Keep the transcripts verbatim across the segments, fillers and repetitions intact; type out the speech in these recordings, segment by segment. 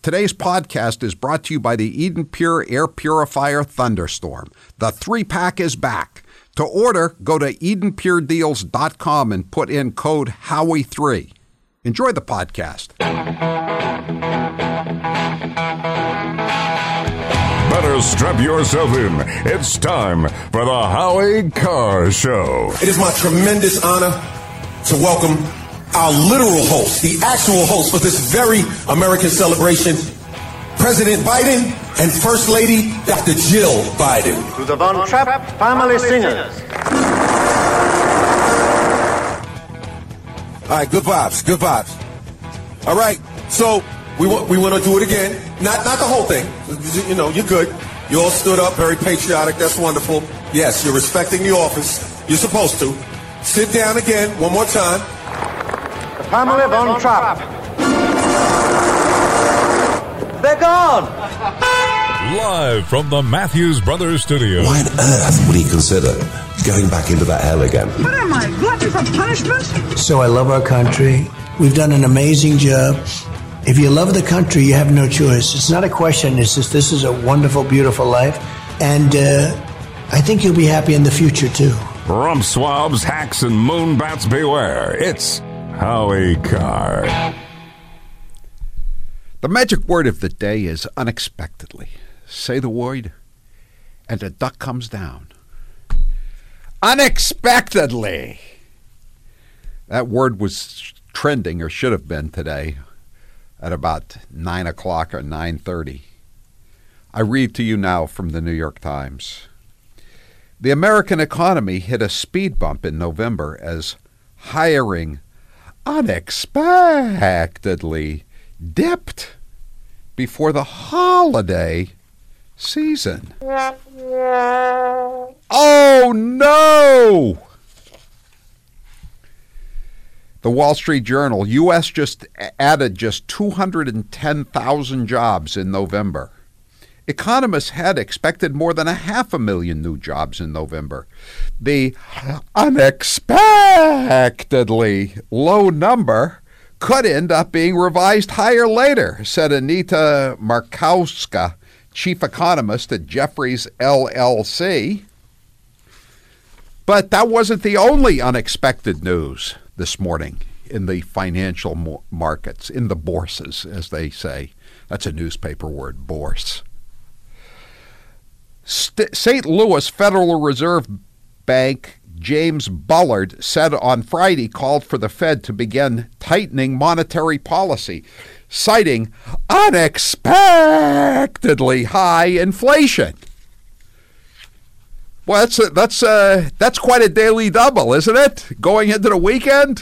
Today's podcast is brought to you by the Eden Pure Air Purifier Thunderstorm. The three-pack is back. To order, go to eden pure deals dot com and put in code Howie three. Enjoy the podcast. Better strap yourself in. It's time for the Howie Carr Show. It is my tremendous honor to welcome our literal host, the actual host for this very American celebration, President Biden and First Lady Doctor Jill Biden. To the Von Trapp family singers. All right, good vibes, good vibes. All right, so we want we want to do it again. Not not the whole thing. You know, you're good. You all stood up, very patriotic. That's wonderful. Yes, you're respecting the office. You're supposed to. Sit down again, one more time. The family Von Trapp. They're gone. Live from the Matthews Brothers studio. Why on earth would he consider going back into that hell again? What am I, glutton for punishment? So I love our country. We've done an amazing job. If you love the country, you have no choice. It's not a question. It's just this is a wonderful, beautiful life. And uh, I think you'll be happy in the future, too. Rump swabs, hacks, and moonbats beware. It's Howie Carr. The magic word of the day is unexpectedly. Say the word, and a duck comes down. Unexpectedly! That word was trending, or should have been today, at about nine o'clock or nine thirty. I read to you now from the New York Times. The American economy hit a speed bump in November as hiring unexpectedly dipped before the holiday season. Oh, no! The Wall Street Journal, U S just added just two hundred ten thousand jobs in November. Economists had expected more than a half a million new jobs in November. The unexpectedly low number could end up being revised higher later, said Anita Markowska, chief economist at Jefferies L L C. But that wasn't the only unexpected news this morning in the financial markets, in the bourses, as they say. That's a newspaper word, bourse. St- Saint Louis Federal Reserve Bank James Bullard said on Friday called for the Fed to begin tightening monetary policy, citing unexpectedly high inflation. Well, that's a, that's a, that's quite a daily double, isn't it? Going into the weekend,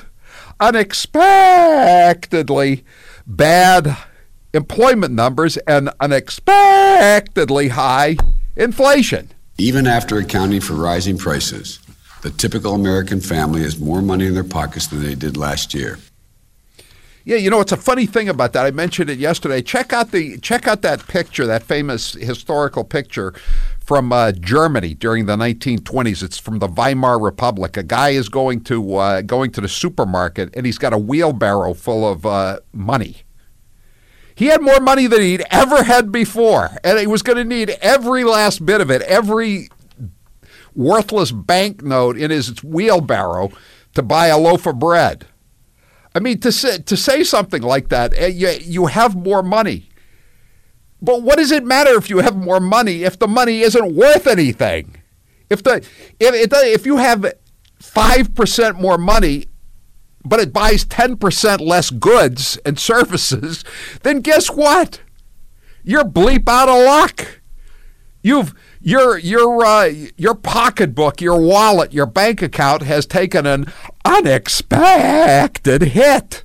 unexpectedly bad employment numbers and unexpectedly high inflation. Even after accounting for rising prices, the typical American family has more money in their pockets than they did last year. Yeah, you know, it's a funny thing about that. I mentioned it yesterday. Check out the check out that picture, that famous historical picture from uh, Germany during the nineteen twenties. It's from the Weimar Republic. A guy is going to uh, going to the supermarket, and he's got a wheelbarrow full of uh, money. He had more money than he'd ever had before, and he was going to need every last bit of it, every worthless banknote in his wheelbarrow to buy a loaf of bread. I mean, to say, to say something like that, you, you have more money. But what does it matter if you have more money if the money isn't worth anything? If the if it, if you have five percent more money, but it buys ten percent less goods and services, then guess what? You're bleep out of luck. You've your your uh, your pocketbook, your wallet, your bank account has taken an unexpected hit.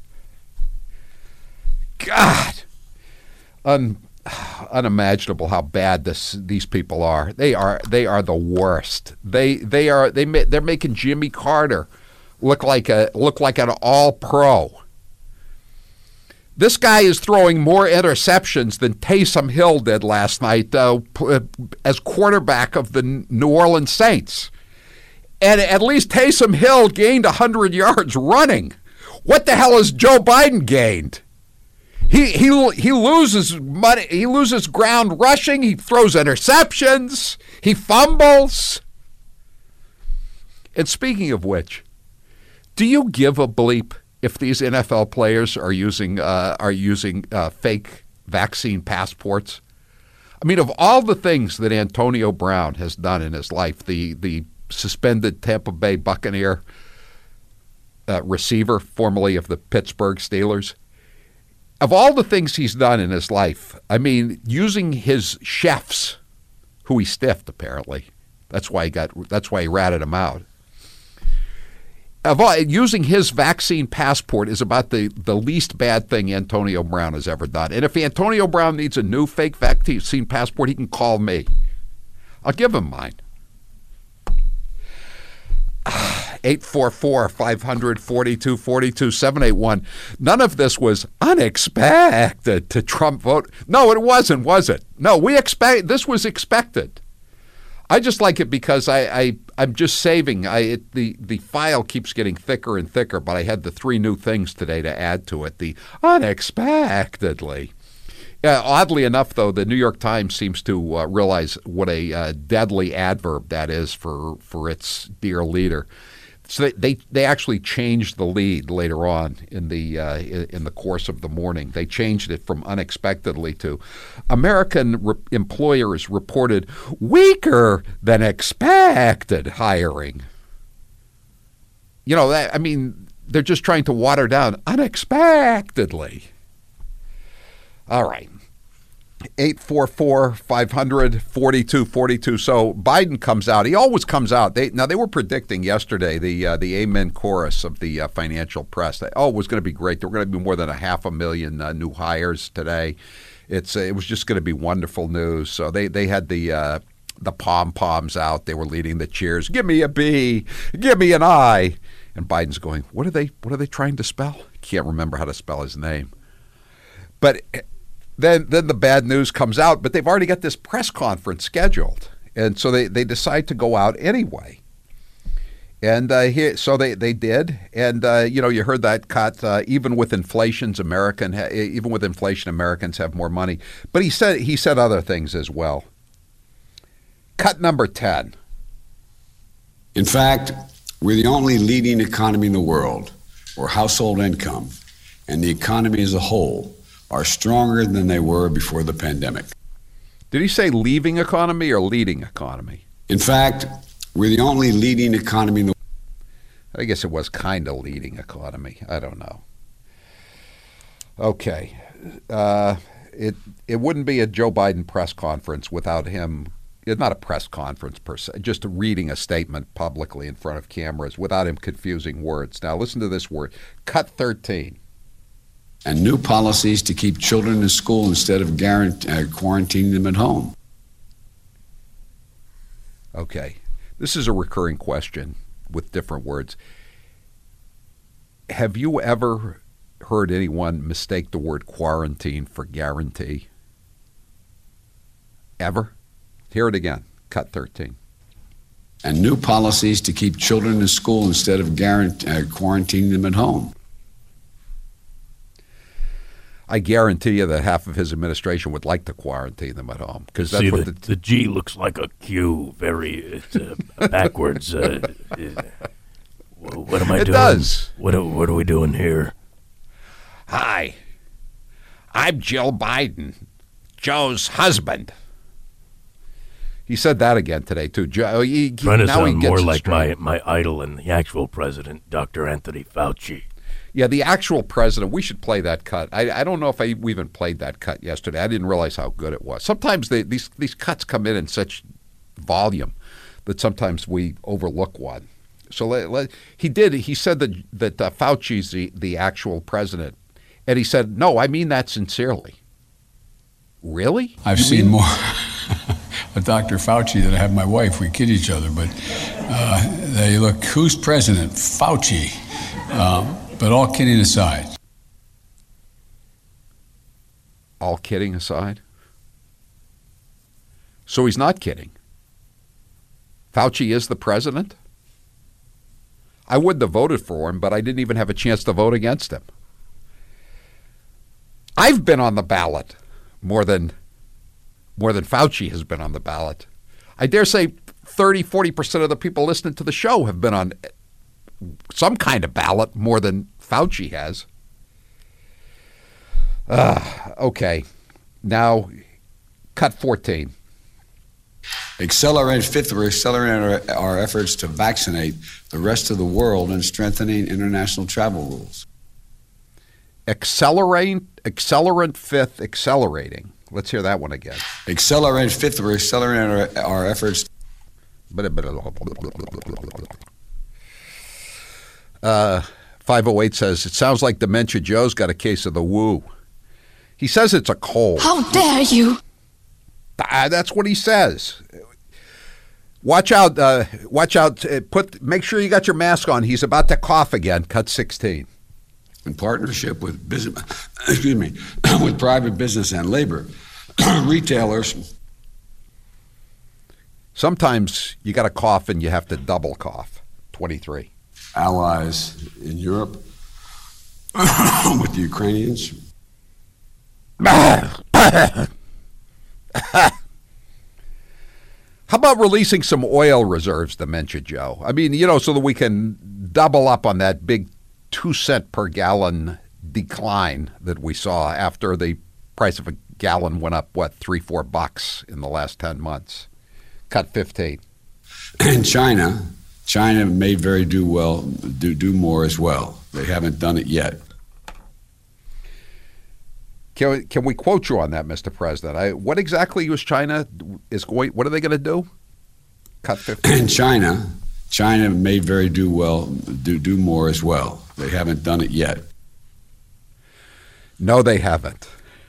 God, Un, unimaginable how bad this these people are. They are they are the worst. They they are they they're making Jimmy Carter look like a look like an all-pro. This guy is throwing more interceptions than Taysom Hill did last night uh, as quarterback of the New Orleans Saints. And at least Taysom Hill gained one hundred yards running. What the hell has Joe Biden gained? He he he loses money. He loses ground rushing. He throws interceptions. He fumbles. And speaking of which, do you give a bleep if these N F L players are using uh, are using uh, fake vaccine passports? I mean, of all the things that Antonio Brown has done in his life, the the suspended Tampa Bay Buccaneer uh, receiver, formerly of the Pittsburgh Steelers, of all the things he's done in his life, I mean, using his chefs, who he stiffed apparently, that's why he got that's why he ratted him out. Of all, using his vaccine passport is about the, the least bad thing Antonio Brown has ever done. And if Antonio Brown needs a new fake vaccine passport, he can call me. I'll give him mine. eight four four, five hundred, forty-two forty-two, seven eight one. None of this was unexpected to Trump vote. No, it wasn't, was it? No, we expect this was expected. I just like it because I, I I'm just saving. I it, the the file keeps getting thicker and thicker, but I had the three new things today to add to it. The unexpectedly. Uh, oddly enough, though, the New York Times seems to uh, realize what a uh, deadly adverb that is for for its dear leader. So they, they they actually changed the lead later on in the uh, in the course of the morning. They changed it from unexpectedly to American re- employers reported weaker than expected hiring. You know, that, I mean, they're just trying to water down unexpectedly. All right. eight four four, five hundred, forty-two forty-two. So Biden comes out. He always comes out. They, now, they were predicting yesterday the uh, the amen chorus of the uh, financial press. That, oh, it was going to be great. There were going to be more than a half a million uh, new hires today. It's uh, It was just going to be wonderful news. So they, they had the uh, the pom-poms out. They were leading the cheers. Give me a B. Give me an I. And Biden's going, what are they, what are they trying to spell? Can't remember how to spell his name. But Then then the bad news comes out, but they've already got this press conference scheduled. And so they, they decide to go out anyway. And uh, he, so they, they did. And, uh, you know, you heard that cut, uh, even with inflation's American, even with inflation, Americans have more money. But he said he said other things as well. Cut number ten. In fact, we're the only leading economy in the world where household income and the economy as a whole are stronger than they were before the pandemic. Did he say leaving economy or leading economy? In fact, we're the only leading economy in the I guess it was kind of leading economy. I don't know. Okay. Uh, it it wouldn't be a Joe Biden press conference without him. It's not a press conference per se, just reading a statement publicly in front of cameras without him confusing words. Now listen to this word. Cut thirteen. And new policies to keep children in school instead of guarantee, uh, quarantining them at home. Okay. This is a recurring question with different words. Have you ever heard anyone mistake the word quarantine for guarantee? Ever? Hear it again. Cut thirteen. And new policies to keep children in school instead of guarantee, uh, quarantining them at home. I guarantee you that half of his administration would like to quarantine them at home because that's See, what the, the, the G looks like a Q, very it's, uh, backwards. Uh, uh, what am I it doing? It does. What are, what are we doing here? Hi, I'm Jill Biden, Joe's husband. He said that again today too. Joe, he, he, Trying to now sound he more gets like my, my idol and the actual president, Doctor Anthony Fauci. Yeah, the actual president. We should play that cut. I, I don't know if I even played that cut yesterday. I didn't realize how good it was. Sometimes they, these these cuts come in in such volume that sometimes we overlook one. So let, let, he did. He said that that uh, Fauci's the, the actual president, and he said, "No, I mean that sincerely." Really? I've you seen mean- more of Doctor Fauci than I have my wife. We kid each other, but uh, they look. Who's president? Fauci. Um, But all kidding aside. All kidding aside? So he's not kidding. Fauci is the president? I wouldn't have voted for him, but I didn't even have a chance to vote against him. I've been on the ballot more than more than Fauci has been on the ballot. I dare say thirty, forty percent of the people listening to the show have been on some kind of ballot more than Fauci has. Uh, okay. Now, cut fourteen. Accelerate, fifth, we're accelerating our, our efforts to vaccinate the rest of the world and strengthening international travel rules. Accelerate, accelerant fifth, accelerating. Let's hear that one again. Accelerate, fifth, we're accelerating our, our efforts. Uh, five oh eight says, it sounds like Dementia Joe's got a case of the woo. He says it's a cold. How dare you? Ah, that's what he says. Watch out! Uh, watch out! Uh, put. Make sure you got your mask on. He's about to cough again. Cut sixteen. In partnership with business, excuse me, with private business and labor, retailers. Sometimes you got to cough and you have to double cough. twenty-three. Allies in Europe with the Ukrainians. How about releasing some oil reserves, Dementia Joe? I mean, you know, so that we can double up on that big two cent per gallon decline that we saw after the price of a gallon went up, what, three, four bucks in the last ten months. Cut fifteen. And China, China may very do well, do, do more as well. They haven't done it yet. Can we, can we quote you on that, Mister President? I, what exactly was China is going? What are they going to do? Cut fifteen. And China, China may very do well, do do more as well. They haven't done it yet. No, they haven't.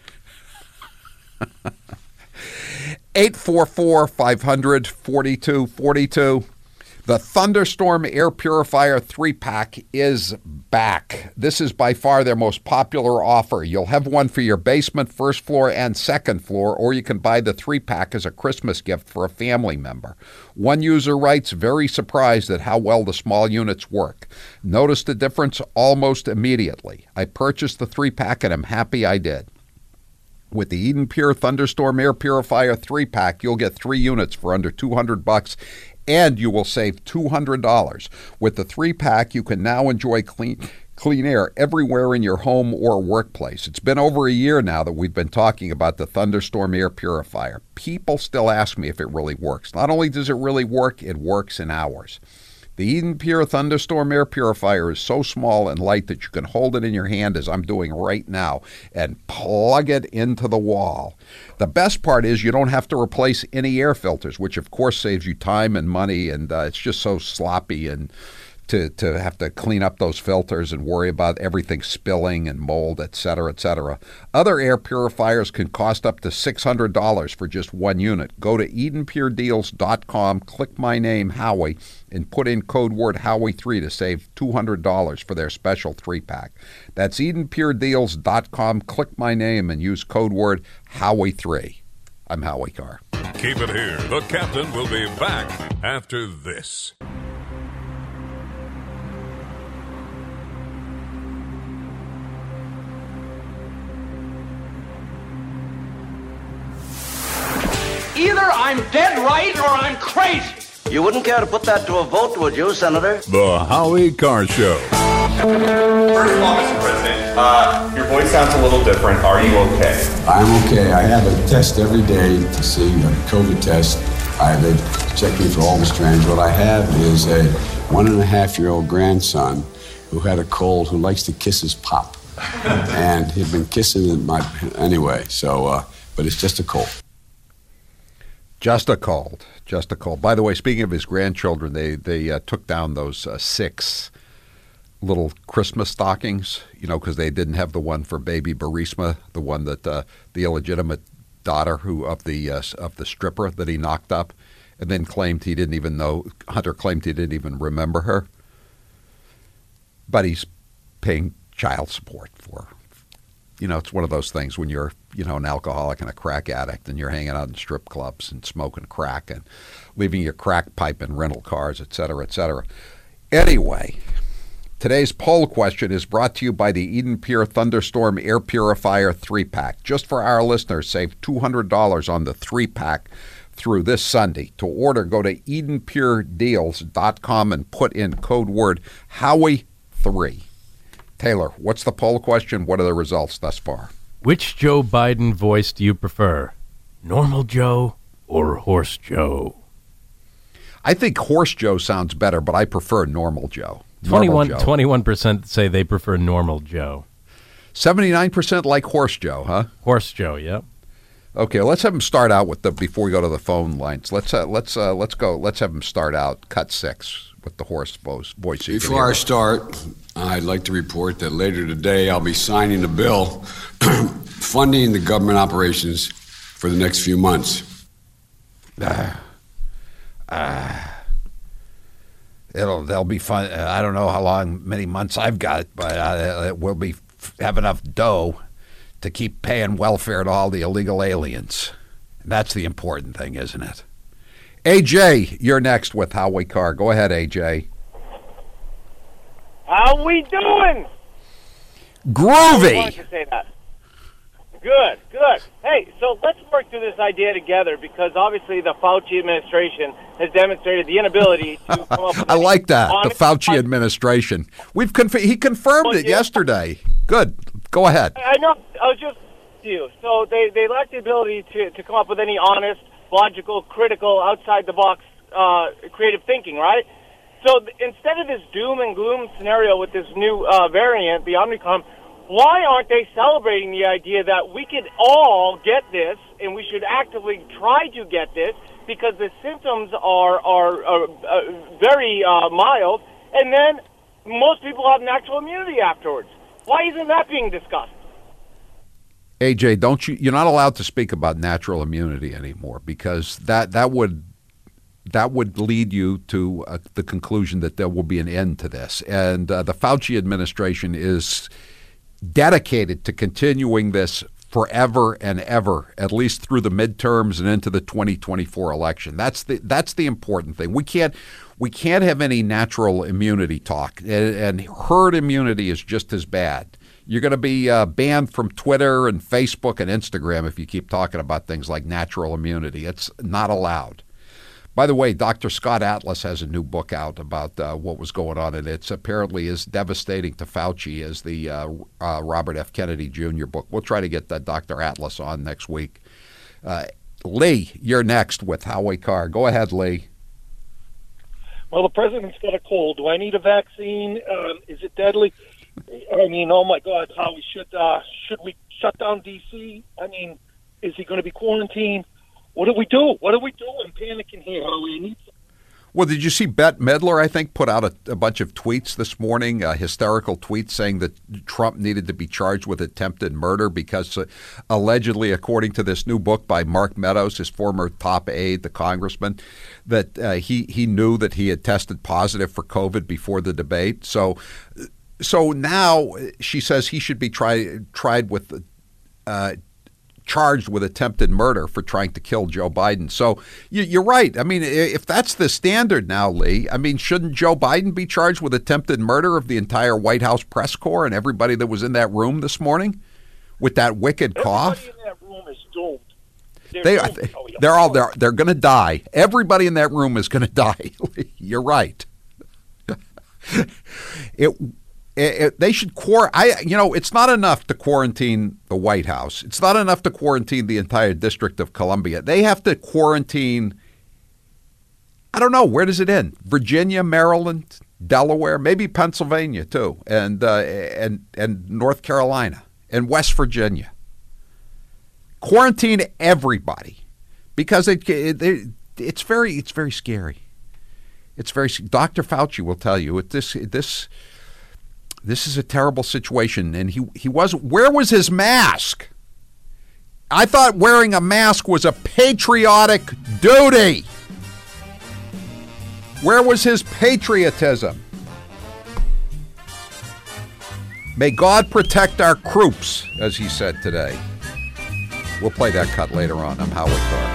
eight four four, five hundred, forty-two forty-two. The Thunderstorm Air Purifier three pack is back. This is by far their most popular offer. You'll have one for your basement, first floor, and second floor, or you can buy the three pack as a Christmas gift for a family member. One user writes, very surprised at how well the small units work. Noticed the difference almost immediately. I purchased the three pack and I'm happy I did. With the Eden Pure Thunderstorm Air Purifier three pack, you'll get three units for under two hundred bucks. And you will save two hundred dollars. With the three pack, you can now enjoy clean clean air everywhere in your home or workplace. It's been over a year now that we've been talking about the Thunderstorm Air Purifier. People still ask me if it really works. Not only does it really work, it works in hours. The Eden Pure Thunderstorm Air Purifier is so small and light that you can hold it in your hand as I'm doing right now and plug it into the wall. The best part is you don't have to replace any air filters, which of course saves you time and money, and uh, it's just so sloppy and to, to have to clean up those filters and worry about everything spilling and mold, et cetera, et cetera. Other air purifiers can cost up to six hundred dollars for just one unit. Go to eden pure deals dot com, click my name, Howie, and put in code word Howie three to save two hundred dollars for their special three pack. That's eden pure deals dot com, click my name, and use code word Howie three. I'm Howie Carr. Keep it here. The captain will be back after this. Either I'm dead right or I'm crazy. You wouldn't care to put that to a vote, would you, Senator? The Howie Carr Show. First of all, Mister President, uh, your voice sounds a little different. Are you okay? I'm okay. I have a test every day to see a COVID test. I, they check me for all the strands. What I have is a one and a half year old grandson who had a cold who likes to kiss his pop. And he'd been kissing my, anyway, so, uh, but it's just a cold. Just a cold, just a cold. By the way, speaking of his grandchildren, they they uh, took down those uh, six little Christmas stockings, you know, because they didn't have the one for baby Burisma, the one that uh, the illegitimate daughter who of the uh, of the stripper that he knocked up, and then claimed he didn't even know. Hunter claimed he didn't even remember her, but he's paying child support for her. You know, it's one of those things when you're, you know, an alcoholic and a crack addict and you're hanging out in strip clubs and smoking crack and leaving your crack pipe in rental cars, et cetera, et cetera. Anyway, Today's poll question is brought to you by the Eden Pure Thunderstorm Air Purifier three pack. Just for our listeners, save two hundred dollars on the three pack through this Sunday. To order, go to eden pure deals dot com and put in code word Howie three. Taylor, what's the poll question? What are the results thus far? Which Joe Biden voice do you prefer? Normal Joe or Horse Joe? I think Horse Joe sounds better, but I prefer Normal Joe. twenty-one, twenty-one percent say they prefer Normal Joe. seventy-nine percent like Horse Joe, huh? Horse Joe, yep. Okay, let's have him start out with the before we go to the phone lines. Let's uh, let's uh, let's go. Let's have him start out cut six with the horse voice. voice so Before I start, I'd like to report that later today I'll be signing a bill funding the government operations for the next few months. Uh, uh, it'll they'll be fun. I don't know how long, many months I've got, but uh, it will be have enough dough to keep paying welfare to all the illegal aliens. That's the important thing, isn't it? A J, you're next with Howie Carr. Go ahead, A J. How we doing? Groovy. I wanted to say that. Good, good. Hey, so let's work through this idea together because obviously the Fauci administration has demonstrated the inability to come up with I like that, the honest- Fauci administration. We've conf- He confirmed Well, it yeah. yesterday. Good. Go ahead. I know. I was just you. So they, they lack the ability to, to come up with any honest, logical, critical, outside the box, uh, creative thinking, right? So th- instead of this doom and gloom scenario with this new uh, variant, the Omicron, why aren't they celebrating the idea that we could all get this and we should actively try to get this because the symptoms are are, are uh, very uh, mild, and then most people have natural immunity afterwards? Why isn't that being discussed? A J, don't you? You're not allowed to speak about natural immunity anymore because that that would that would lead you to uh, the conclusion that there will be an end to this. And uh, the Fauci administration is dedicated to continuing this forever and ever, at least through the midterms and into the twenty twenty-four election. That's the that's the important thing. We can't we can't have any natural immunity talk, and, and herd immunity is just as bad. You're going to be uh, banned from Twitter and Facebook and Instagram if you keep talking about things like natural immunity. It's not allowed. By the way, Doctor Scott Atlas has a new book out about uh, what was going on, and it's apparently as devastating to Fauci as the uh, uh, Robert F. Kennedy Junior book. We'll try to get that Doctor Atlas on next week. Uh, Lee, you're next with Howie Carr. Go ahead, Lee. Well, the president's got a cold. Do I need a vaccine? Um, is it deadly? I mean, oh my God, Howie, should uh, should we shut down D C? I mean, is he going to be quarantined? What do we do? What do we do? I'm panicking here, Howie. I need some. Well, did you see Bette Midler, I think, put out a, a bunch of tweets this morning, uh, hysterical tweets saying that Trump needed to be charged with attempted murder because uh, allegedly, according to this new book by Mark Meadows, his former top aide, the congressman, that uh, he, he knew that he had tested positive for COVID before the debate. So so now she says he should be tried tried with uh charged with attempted murder for trying to kill Joe Biden. So you, you're right. I mean, if that's the standard now, Lee, I mean, shouldn't Joe Biden be charged with attempted murder of the entire White House press corps and everybody that was in that room this morning with that wicked cough? Everybody in that room is doomed. They're They, doomed. Oh, yeah. they're all they're they're going to die. Everybody in that room is going to die. You're right. it. It, it, they should quar. I, you know, it's not enough to quarantine the White House. It's not enough to quarantine the entire District of Columbia. They have to quarantine. I don't know, where does it end? Virginia, Maryland, Delaware, maybe Pennsylvania too, and uh, and and North Carolina and West Virginia. Quarantine everybody because it, it, it it's very it's very scary. It's very. Doctor Fauci will tell you it, this this. This is a terrible situation, and he he was. Where was his mask? I thought wearing a mask was a patriotic duty. Where was his patriotism? May God protect our troops, as he said today. We'll play that cut later on. I'm Howie Carr.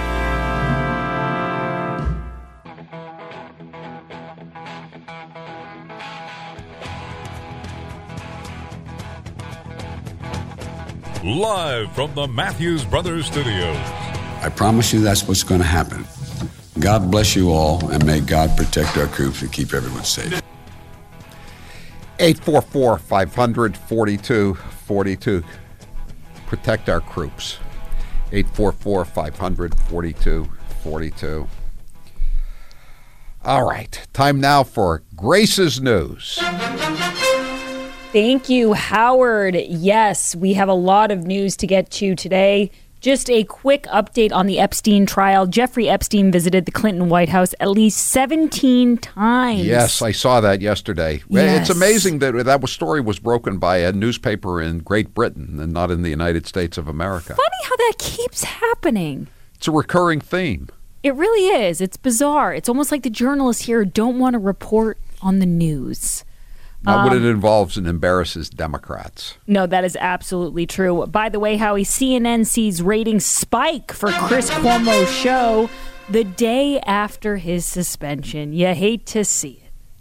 live from the Matthews Brothers Studios. I promise you that's what's going to happen. God bless you all, and may God protect our troops and keep everyone safe. eight four four, five hundred, forty-two forty-two. Protect our troops. eight four four, five hundred, forty-two forty-two. All right, time now for Grace's News. Thank you, Howard. Yes, we have a lot of news to get to today. Just a quick update on the Epstein trial. Jeffrey Epstein visited the Clinton White House at least seventeen times. Yes, I saw that yesterday. Yes. It's amazing that that story was broken by a newspaper in Great Britain and not in the United States of America. Funny how that keeps happening. It's a recurring theme. It really is. It's bizarre. It's almost like the journalists here don't want to report on the news. Not Um, when it involves and embarrasses Democrats. No, that is absolutely true. By the way, Howie, C N N sees ratings spike for Chris Cuomo's show the day after his suspension. You hate to see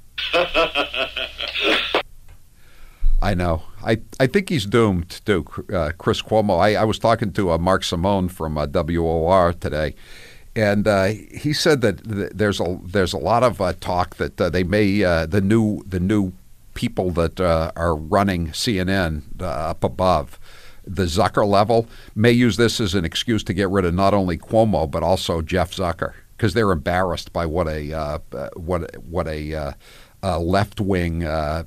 it. I know. I, I think he's doomed, too, uh, Chris Cuomo. I, I was talking to uh, Mark Simone from uh, W O R today, and uh, he said that th- there's a there's a lot of uh, talk that uh, they may uh, the new the new people that uh, are running C N N uh, up above the Zucker level may use this as an excuse to get rid of not only Cuomo but also Jeff Zucker, because they're embarrassed by what a uh, what what a uh, uh, left wing uh,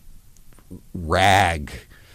rag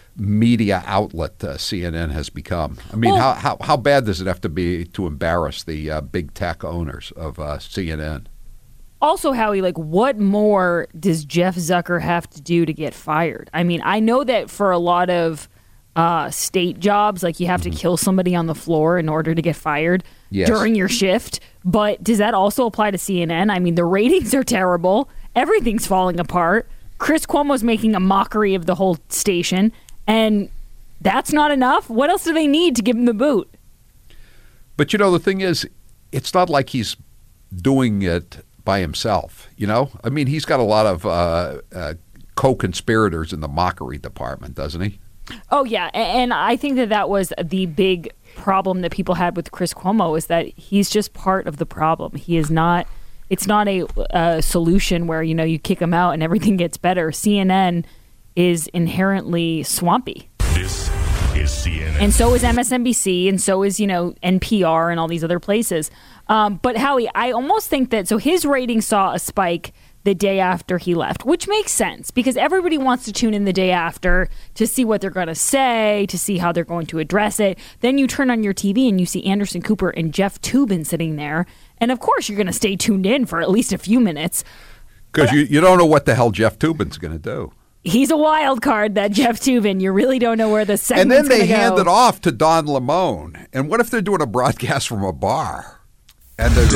media outlet uh, C N N has become. I mean, Well- how, how how bad does it have to be to embarrass the uh, big tech owners of uh, C N N? Also, Howie, like, what more does Jeff Zucker have to do to get fired? I mean, I know that for a lot of uh, state jobs, like, you have to kill somebody on the floor in order to get fired Yes. during your shift. But does that also apply to C N N? I mean, the ratings are terrible. Everything's falling apart. Chris Cuomo's making a mockery of the whole station. And that's not enough? What else do they need to give him the boot? But, you know, the thing is, it's not like he's doing it by himself, you know? I mean, he's got a lot of uh, uh, co-conspirators in the mockery department, doesn't he? Oh, yeah. A- And I think that that was the big problem that people had with Chris Cuomo, is that he's just part of the problem. He is not, it's not a, a solution where, you know, you kick him out and everything gets better. C N N is inherently swampy. This is C N N. And so is M S N B C, and so is, you know, N P R and all these other places. Um, but Howie, I almost think that, so his ratings saw a spike the day after he left, which makes sense because everybody wants to tune in the day after to see what they're going to say, to see how they're going to address it. Then you turn on your T V and you see Anderson Cooper and Jeff Toobin sitting there. And of course, you're going to stay tuned in for at least a few minutes. Because you, you don't know what the hell Jeff Toobin's going to do. He's a wild card, that Jeff Toobin. You really don't know where the And segment's then they gonna hand go. it off to Don Lemon. And what if they're doing a broadcast from a bar? And there's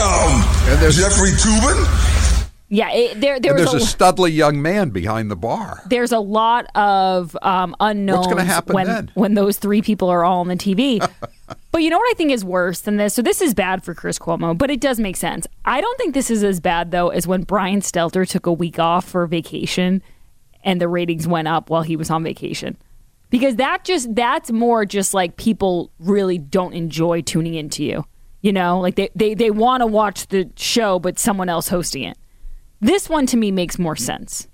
Damn! and there's, Jeffrey Toobin? Yeah, it, there, there and was there's a, a, studly young man behind the bar. there's a lot of um, unknowns gonna happen when then? when those three people are all on the T V. But you know what I think is worse than this? So this is bad for Chris Cuomo, but it does make sense. I don't think this is as bad, though, as when Brian Stelter took a week off for vacation and the ratings went up while he was on vacation. Because that just that's more just like people really don't enjoy tuning into you. You know, like they, they, they want to watch the show, but someone else hosting it. This one to me makes more sense.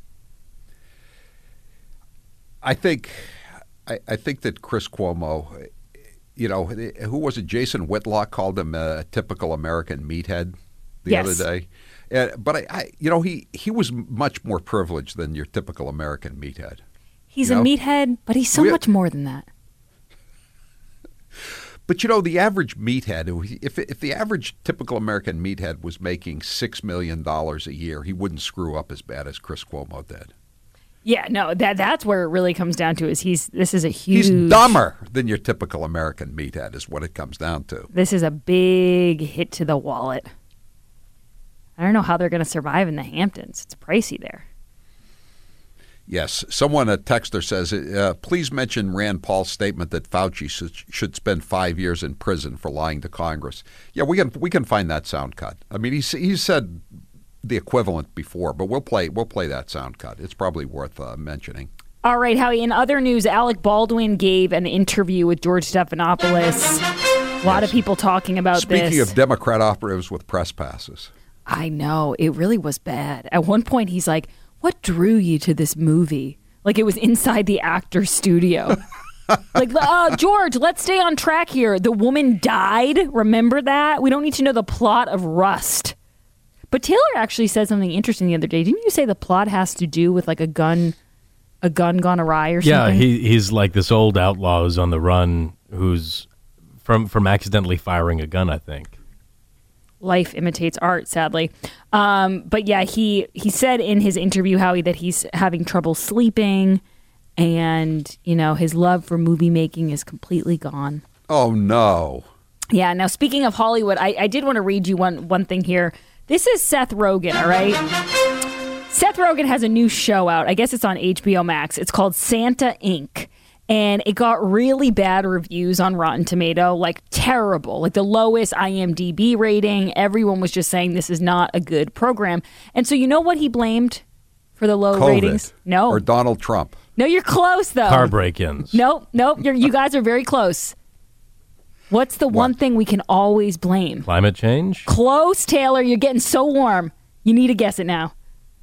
I think, I, I think that Chris Cuomo, you know, who was it? Jason Whitlock called him a typical American meathead the Yes. other day. Uh, but I, I, you know, he he was much more privileged than your typical American meathead. He's You a know? meathead, but he's so We- much more than that. But you know, the average meathead, if if the average typical American meathead was making six million dollars a year, he wouldn't screw up as bad as Chris Cuomo did. Yeah, no, that that's where it really comes down to is he's this is a huge He's dumber than your typical American meathead is what it comes down to. This is a big hit to the wallet. I don't know how they're going to survive in the Hamptons. It's pricey there. Yes. Someone, a texter says, uh, please mention Rand Paul's statement that Fauci should, should spend five years in prison for lying to Congress. Yeah, we can we can find that sound cut. I mean, he's he's said the equivalent before, but we'll play we'll play that sound cut. It's probably worth uh, mentioning. All right, Howie, in other news, Alec Baldwin gave an interview with George Stephanopoulos. A lot yes. of people talking about Speaking this. Speaking of Democrat operatives with press passes. I know. It really was bad. At one point, he's like, what drew you to this movie? Like it was inside the actor's studio. Like, uh, George, let's stay on track here. The woman died. Remember that? We don't need to know the plot of Rust. But Taylor actually said something interesting the other day. Didn't you say the plot has to do with like a gun... A gun gone awry or yeah, something? Yeah, he, he's like this old outlaw who's on the run who's from from accidentally firing a gun, I think. Life imitates art, sadly. Um, but yeah, he, he said in his interview, Howie, that he's having trouble sleeping and, you know, his love for movie making is completely gone. Oh, no. Yeah, now speaking of Hollywood, I, I did want to read you one, one thing here. This is Seth Rogen, all right? Seth Rogen has a new show out. I guess it's on H B O Max. It's called Santa Incorporated. And it got really bad reviews on Rotten Tomato, like terrible, like the lowest I M D B rating. Everyone was just saying this is not a good program. And so you know what he blamed for the low COVID, ratings? No. Or Donald Trump. No, you're close, though. Car break-ins. Nope, nope. You're, you guys are very close. What's the what? one thing we can always blame? Climate change? Close, Taylor. You're getting so warm. You need to guess it now.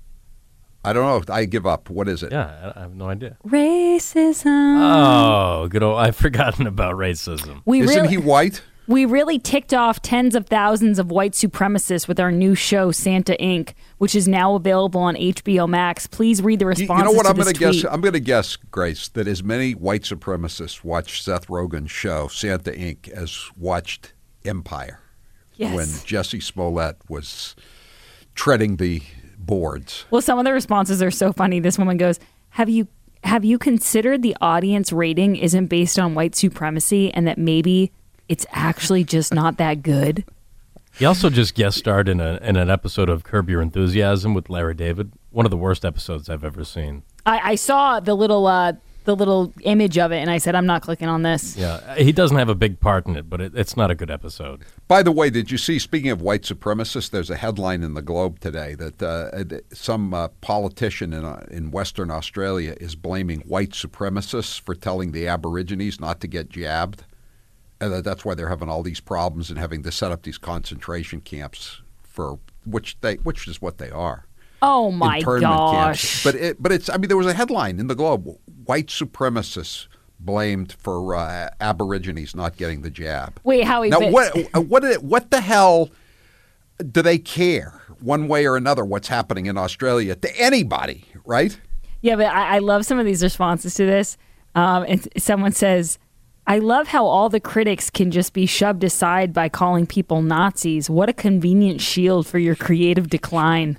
I don't know. I give up. What is it? Yeah, I have no idea. Racism. Oh, good old. I've forgotten about racism. We Isn't really, he white? We really ticked off tens of thousands of white supremacists with our new show, Santa Incorporated, which is now available on H B O Max. Please read the responses You, you know what to I'm this going to guess? tweet. I'm going to guess, Grace, that as many white supremacists watched Seth Rogen's show, Santa Incorporated, as watched Empire. Yes. When Jesse Smollett was treading the boards. Well, some of the responses are so funny. This woman goes, have you have you considered the audience rating isn't based on white supremacy and that maybe it's actually just not that good? He also just guest starred in, a, in an episode of Curb Your Enthusiasm with Larry David. One of the worst episodes I've ever seen. I, I saw the little uh, the little image of it, and I said, I'm not clicking on this. Yeah, he doesn't have a big part in it, but it, it's not a good episode. By the way, did you see, speaking of white supremacists, there's a headline in the Globe today that uh, some uh, politician in, uh, in Western Australia is blaming white supremacists for telling the Aborigines not to get jabbed. And that's why they're having all these problems and having to set up these concentration camps for which they, which is what they are. Oh my internment gosh! Camps. But it, but it's I mean there was a headline in the Globe: white supremacists blamed for uh, Aborigines not getting the jab. Wait, Howie. Now but- what what what the hell do they care one way or another what's happening in Australia to anybody, right? Yeah, but I, I love some of these responses to this. Um, and someone says, I love how all the critics can just be shoved aside by calling people Nazis. What a convenient shield for your creative decline.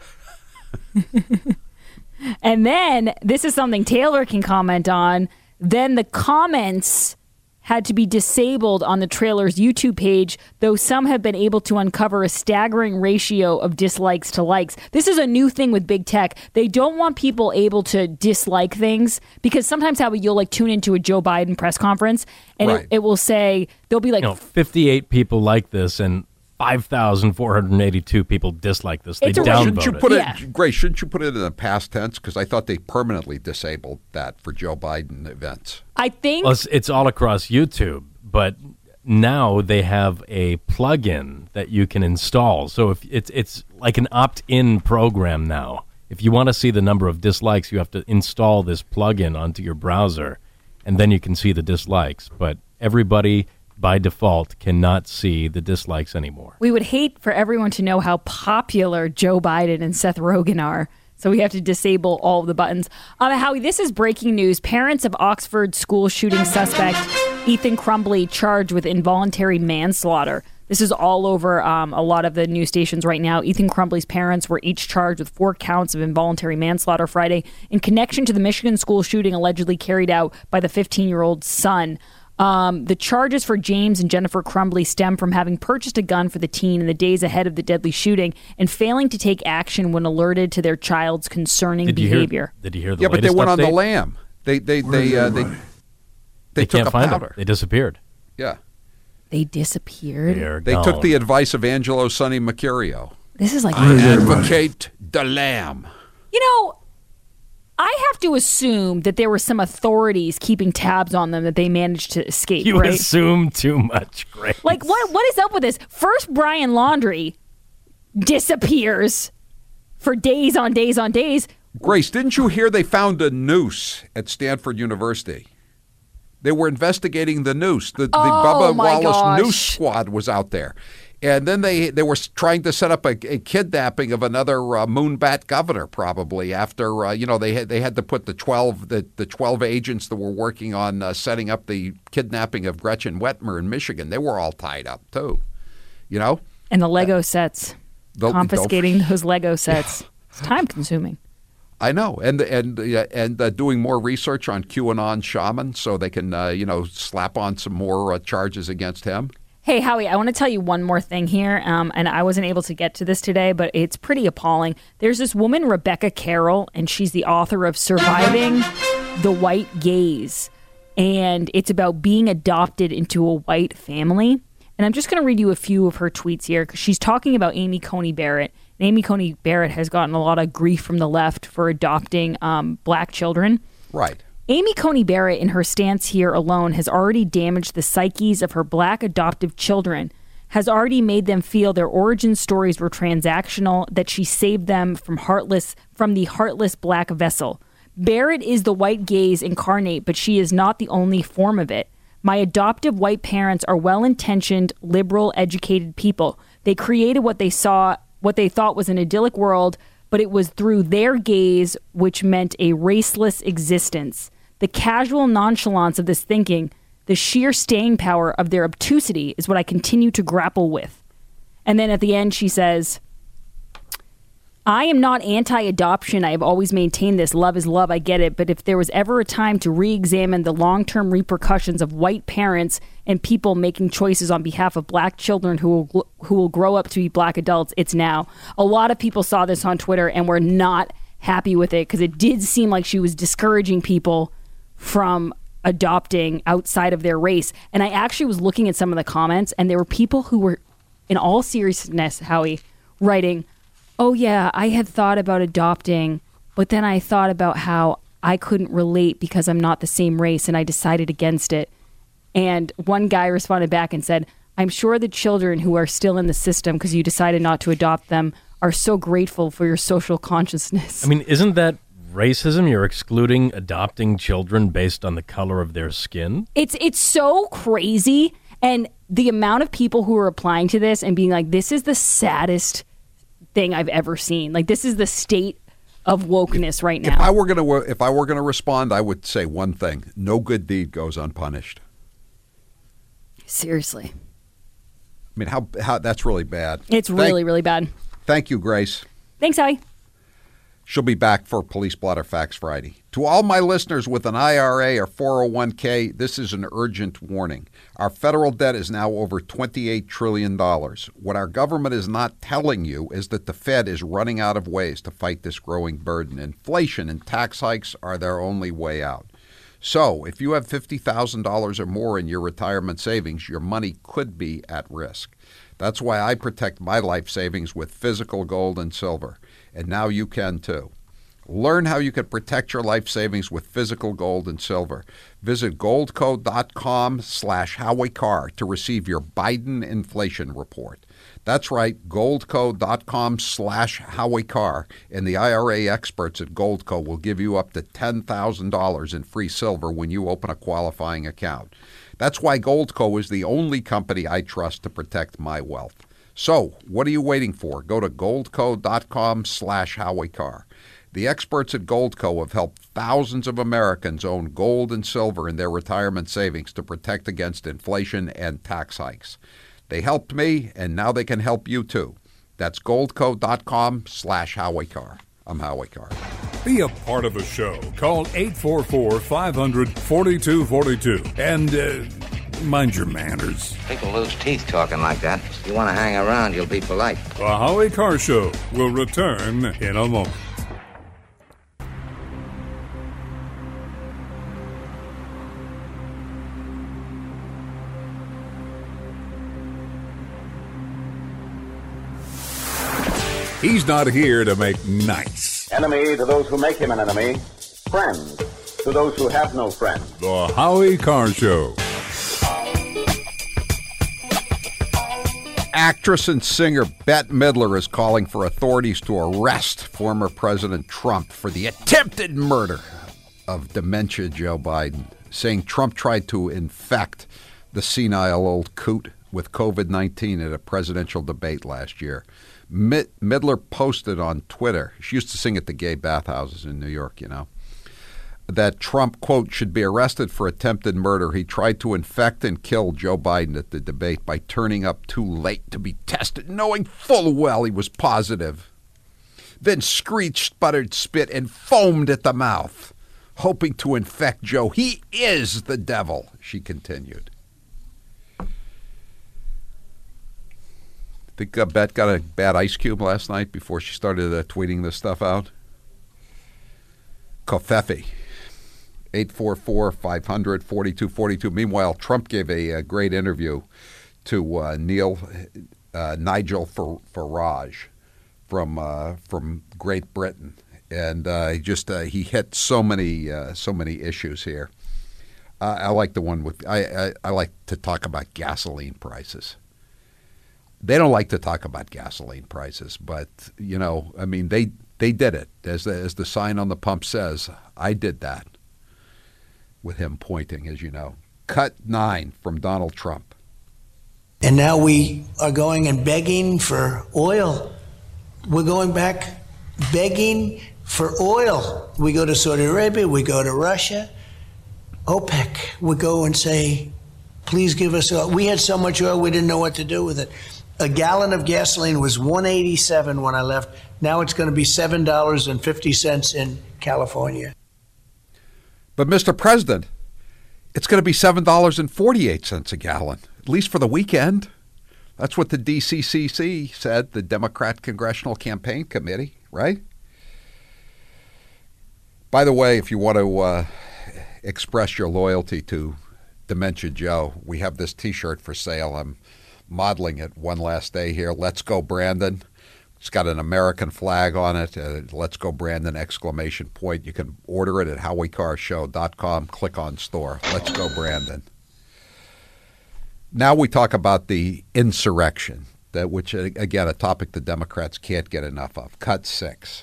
And then, this is something Taylor can comment on, then the comments had to be disabled on the trailer's YouTube page, though some have been able to uncover a staggering ratio of dislikes to likes. This is a new thing with big tech. They don't want people able to dislike things because sometimes how you'll like tune into a Joe Biden press conference and Right. it, it will say, they'll be like, You know, fifty-eight people like this and five thousand four hundred eighty-two people dislike this. They It's a- downvote Shouldn't you it. put Yeah. it, Grace? Shouldn't you put it in the past tense? Because I thought they permanently disabled that for Joe Biden events. I think Well, it's, it's all across YouTube, but now they have a plug-in that you can install. So if it's it's like an opt-in program now. If you want to see the number of dislikes, you have to install this plug-in onto your browser, and then you can see the dislikes. But everybody, by default, cannot see the dislikes anymore. we would hate for everyone to know how popular Joe Biden and Seth Rogen are. So we have to disable all of the buttons. Um, Howie, this is breaking news. Parents of Oxford school shooting suspect Ethan Crumbley charged with involuntary manslaughter. This is all over um, a lot of the news stations right now. Ethan Crumbley's parents were each charged with four counts of involuntary manslaughter Friday in connection to the Michigan school shooting allegedly carried out by the fifteen-year-old son. Um, the charges for James and Jennifer Crumbley stem from having purchased a gun for the teen in the days ahead of the deadly shooting and failing to take action when alerted to their child's concerning Did you behavior. hear? Did you hear the Yeah, but they latest went on the update? lam. They they they uh, they, they They took can't a find powder. them. They disappeared. Yeah, They disappeared. They're they gone. took the advice of Angelo Sonny Mercurio. This is like I advocate the lamb. You know, I have to assume that there were some authorities keeping tabs on them that they managed to escape. You right? assume too much, Grace. Like, what? what is up with this? First, Brian Laundrie disappears for days on days on days. Grace, didn't you hear they found a noose at Stanford University? They were investigating the noose. The, the Oh, Bubba my Wallace gosh. Noose Squad was out there. And then they, they were trying to set up a, a kidnapping of another uh, moonbat governor, probably after uh, you know they had they had to put the twelve the, the twelve agents that were working on uh, setting up the kidnapping of Gretchen Whitmer in Michigan. They were all tied up too, you know. And the Lego sets, The- confiscating those Lego sets. It's time consuming. I know, and and uh, and uh, doing more research on QAnon shaman so they can uh, you know slap on some more uh, charges against him. Hey, Howie, I want to tell you one more thing here, um, and I wasn't able to get to this today, but it's pretty appalling. There's this woman, Rebecca Carroll, and she's the author of Surviving the White Gaze, and it's about being adopted into a white family. And I'm just going to read you a few of her tweets here, because she's talking about Amy Coney Barrett. And Amy Coney Barrett has gotten a lot of grief from the left for adopting um, black children. Right. Amy Coney Barrett, in her stance here alone, has already damaged the psyches of her black adoptive children, has already made them feel their origin stories were transactional, that she saved them from heartless from the heartless black vessel. Barrett is the white gaze incarnate, but she is not the only form of it. My adoptive white parents are well-intentioned, liberal, educated people. They created what they saw, what they thought was an idyllic world, but it was through their gaze, which meant a raceless existence. The casual nonchalance of this thinking, the sheer staying power of their obtusity is what I continue to grapple with. And then at the end she says, I am not anti-adoption. I have always maintained this. Love is love. I get it. But if there was ever a time to re-examine the long-term repercussions of white parents and people making choices on behalf of black children who will who will grow up to be black adults, it's now. A lot of people saw this on Twitter and were not happy with it because it did seem like she was discouraging people from adopting outside of their race. And I actually was looking at some of the comments, and there were people who were, in all seriousness, Howie, writing, oh yeah, I had thought about adopting, but then I thought about how I couldn't relate because I'm not the same race, and I decided against it. And one guy responded back and said, I'm sure the children who are still in the system because you decided not to adopt them are so grateful for your social consciousness. I mean, isn't that racism? You're excluding adopting children based on the color of their skin? It's it's so crazy. And the amount of people who are applying to this and being like, this is the saddest thing I've ever seen. Like, this is the state of wokeness right now. If I were going to if I were going to respond, I would say one thing: no good deed goes unpunished. Seriously. I mean, how how that's really bad. It's Thank- really, really bad. Thank you, Grace. Thanks, Howie. She'll be back for Police Blotter Facts Friday. To all my listeners with an I R A or four oh one k, this is an urgent warning. Our federal debt is now over twenty-eight trillion dollars. What our government is not telling you is that the Fed is running out of ways to fight this growing burden. Inflation and tax hikes are their only way out. So, if you have fifty thousand dollars or more in your retirement savings, your money could be at risk. That's why I protect my life savings with physical gold and silver. And now you can too. Learn how you can protect your life savings with physical gold and silver. Visit goldco.com slash Howie Carr to receive your Biden inflation report. That's right, goldco.com slash Howie Carr. And the I R A experts at Goldco will give you up to ten thousand dollars in free silver when you open a qualifying account. That's why Goldco is the only company I trust to protect my wealth. So, what are you waiting for? Go to goldco.com slash Howie Carr. The experts at Goldco have helped thousands of Americans own gold and silver in their retirement savings to protect against inflation and tax hikes. They helped me, and now they can help you too. That's goldco.com slash Howie Carr. I'm Howie Carr. Be a part of the show. Call eight four four, five hundred, forty-two forty-two. And uh, mind your manners. People lose teeth talking like that. If you want to hang around, you'll be polite. The Howie Carr Show will return in a moment. He's not here to make nice. Enemy to those who make him an enemy. friends to those who have no friends. The Howie Carr Show. Actress and singer Bette Midler is calling for authorities to arrest former President Trump for the attempted murder of dementia Joe Biden, saying Trump tried to infect the senile old coot with covid nineteen at a presidential debate last year. Midler posted on Twitter, she used to sing at the gay bathhouses in New York, you know, that Trump, quote, should be arrested for attempted murder. He tried to infect and kill Joe Biden at the debate by turning up too late to be tested, knowing full well he was positive. Then screeched, sputtered, spit, and foamed at the mouth, hoping to infect Joe. He is the devil, she continued. Think uh, Bette got a bad ice cube last night before she started uh, tweeting this stuff out? Kofefe. eight four four, five hundred, forty-two forty-two. Meanwhile, Trump gave a, a great interview to uh, Neil uh, Nigel Farage from uh, from Great Britain, and uh, he just uh, he hit so many uh, so many issues here. Uh, I like the one with I, I I like to talk about gasoline prices. They don't like to talk about gasoline prices, but you know, I mean, they they did it as the, as the sign on the pump says. I did that. With him pointing, as you know. Cut nine from Donald Trump. And now we are going and begging for oil. We're going back begging for oil. We go to Saudi Arabia, we go to Russia, OPEC. We go and say, please give us oil. We had so much oil, we didn't know what to do with it. A gallon of gasoline was one eighty-seven when I left. Now it's going to be seven dollars and fifty cents in California. But, Mister President, it's going to be seven dollars and forty-eight cents a gallon, at least for the weekend. That's what the D C C C said, the Democrat Congressional Campaign Committee, right? By the way, if you want to uh, express your loyalty to Dementia Joe, we have this T-shirt for sale. I'm modeling it one last day here. Let's go, Brandon. It's got an American flag on it. Uh, Let's go, Brandon, exclamation point. You can order it at howie carr show dot com. Click on store. Let's go, Brandon. Now we talk about the insurrection, that which, again, a topic the Democrats can't get enough of. Cut six.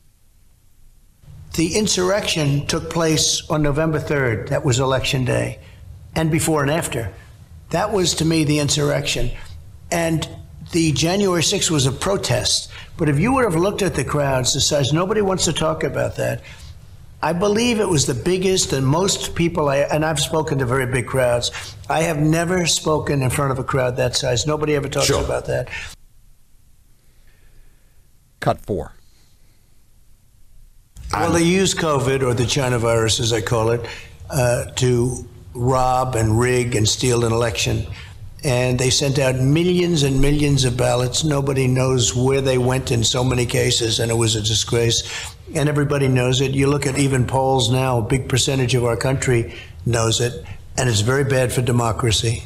The insurrection took place on November third. That was Election Day. And before and after. That was, to me, the insurrection. And the January sixth was a protest. But if you would have looked at the crowds, the size, nobody wants to talk about that. I believe it was the biggest, and most people, I, and I've spoken to very big crowds. I have never spoken in front of a crowd that size. Nobody ever talks sure. about that. Cut four. Well, they use COVID, or the China virus, as I call it, uh, to rob and rig and steal an election. And they sent out millions and millions of ballots. Nobody knows where they went in so many cases, and it was a disgrace. And everybody knows it. You look at even polls now, a big percentage of our country knows it, and it's very bad for democracy.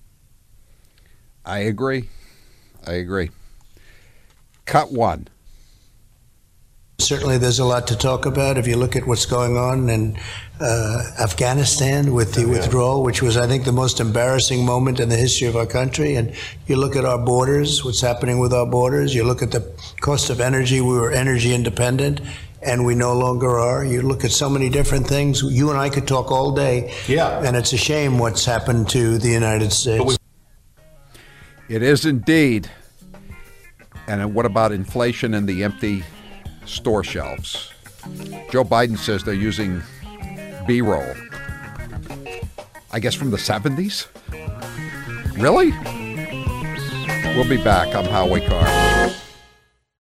I agree. I agree. Cut one. Certainly there's a lot to talk about if you look at what's going on in uh, Afghanistan with the withdrawal, which was, I think, the most embarrassing moment in the history of our country. And you look at our borders, what's happening with our borders. You look at the cost of energy. We were energy independent, and we no longer are. You look at so many different things. You and I could talk all day. Yeah. And it's a shame what's happened to the United States. It is indeed. And what about inflation and the empty store shelves? Joe Biden says they're using B-roll. I guess from the seventies? Really? We'll be back. I'm Howie Carr.